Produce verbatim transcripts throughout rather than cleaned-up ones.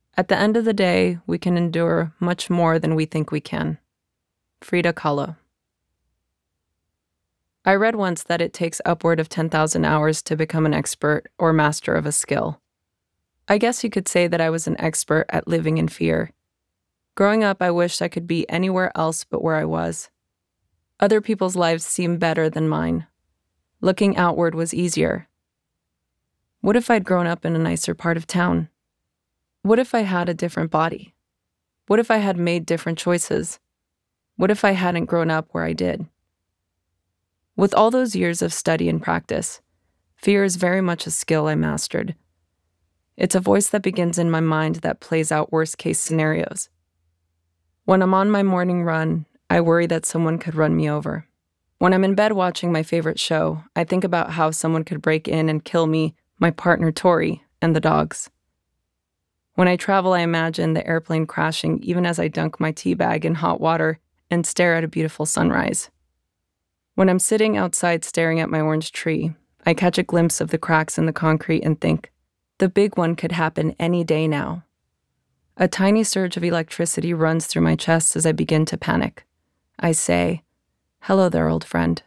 At the end of the day, we can endure much more than we think we can. Frida Kahlo. I read once that it takes upward of ten thousand hours to become an expert or master of a skill. I guess you could say that I was an expert at living in fear. Growing up, I wished I could be anywhere else but where I was. Other people's lives seemed better than mine. Looking outward was easier. What if I'd grown up in a nicer part of town? What if I had a different body? What if I had made different choices? What if I hadn't grown up where I did? With all those years of study and practice, fear is very much a skill I mastered. It's a voice that begins in my mind that plays out worst-case scenarios. When I'm on my morning run, I worry that someone could run me over. When I'm in bed watching my favorite show, I think about how someone could break in and kill me, my partner Tori, and the dogs. When I travel, I imagine the airplane crashing even as I dunk my tea bag in hot water and stare at a beautiful sunrise. When I'm sitting outside staring at my orange tree, I catch a glimpse of the cracks in the concrete and think, the big one could happen any day now. A tiny surge of electricity runs through my chest as I begin to panic. I say, hello there, old friend.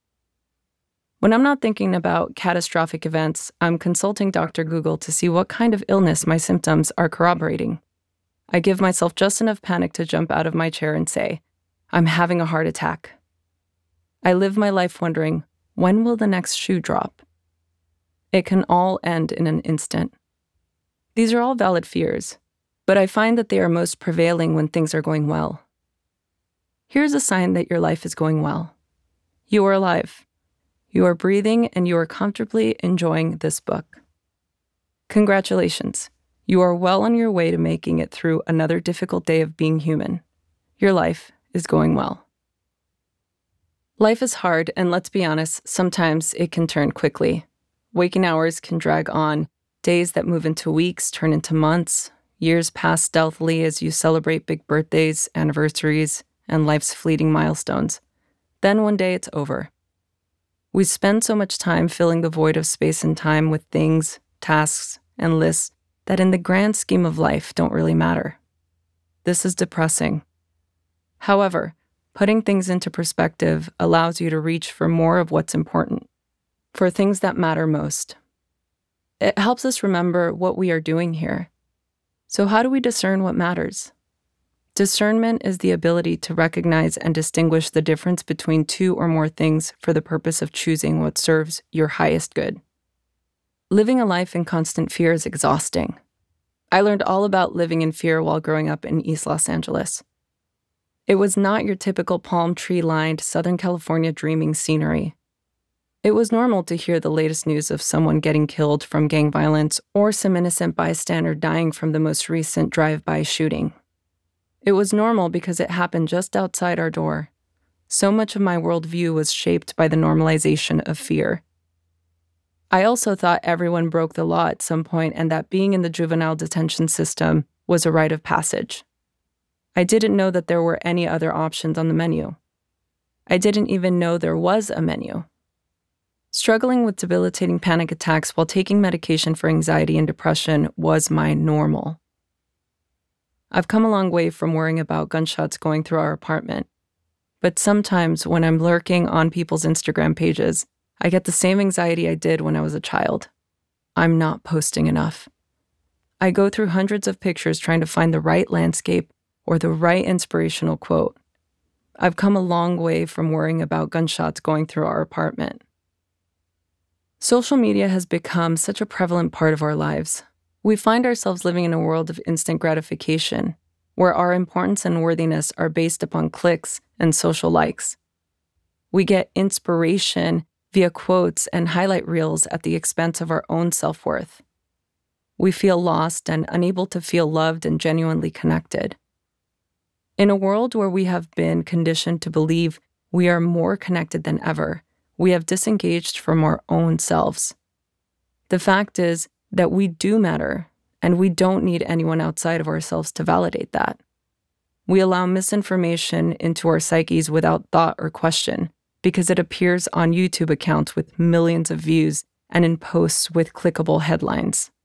When I'm not thinking about catastrophic events, I'm consulting Doctor Google to see what kind of illness my symptoms are corroborating. I give myself just enough panic to jump out of my chair and say, I'm having a heart attack. I live my life wondering, when will the next shoe drop? It can all end in an instant. These are all valid fears, but I find that they are most prevailing when things are going well. Here's a sign that your life is going well. You are alive. You are breathing and you are comfortably enjoying this book. Congratulations. You are well on your way to making it through another difficult day of being human. Your life is going well. Life is hard, and let's be honest, sometimes it can turn quickly. Waking hours can drag on, days that move into weeks turn into months, years pass stealthily as you celebrate big birthdays, anniversaries, and life's fleeting milestones. Then one day it's over. We spend so much time filling the void of space and time with things, tasks, and lists that in the grand scheme of life don't really matter. This is depressing. However, putting things into perspective allows you to reach for more of what's important, for things that matter most. It helps us remember what we are doing here. So how do we discern what matters? Discernment is the ability to recognize and distinguish the difference between two or more things for the purpose of choosing what serves your highest good. Living a life in constant fear is exhausting. I learned all about living in fear while growing up in East Los Angeles. It was not your typical palm tree-lined Southern California dreaming scenery. It was normal to hear the latest news of someone getting killed from gang violence or some innocent bystander dying from the most recent drive-by shooting. It was normal because it happened just outside our door. So much of my worldview was shaped by the normalization of fear. I also thought everyone broke the law at some point and that being in the juvenile detention system was a rite of passage. I didn't know that there were any other options on the menu. I didn't even know there was a menu. Struggling with debilitating panic attacks while taking medication for anxiety and depression was my normal. I've come a long way from worrying about gunshots going through our apartment. But sometimes when I'm lurking on people's Instagram pages, I get the same anxiety I did when I was a child. I'm not posting enough. I go through hundreds of pictures trying to find the right landscape or the right inspirational quote. I've come a long way from worrying about gunshots going through our apartment. Social media has become such a prevalent part of our lives. We find ourselves living in a world of instant gratification, where our importance and worthiness are based upon clicks and social likes. We get inspiration via quotes and highlight reels at the expense of our own self-worth. We feel lost and unable to feel loved and genuinely connected. In a world where we have been conditioned to believe we are more connected than ever, we have disengaged from our own selves. The fact is that we do matter, and we don't need anyone outside of ourselves to validate that. We allow misinformation into our psyches without thought or question, because it appears on YouTube accounts with millions of views and in posts with clickable headlines.